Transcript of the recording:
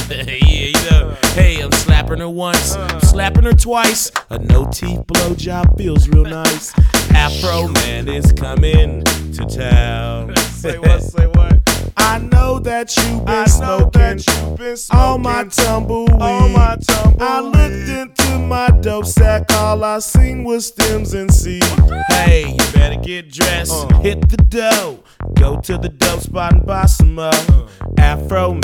Hey, I'm slapping her once, slapping her twice. A no-teeth blowjob feels real nice. Afro Man is coming to town. Say what? I know that you've been smoking all my tumbleweed. I looked into my dope sack, all I seen was stems and seeds. Hey, you better get dressed, hit the dough, go to the dope spot and buy some more. Afro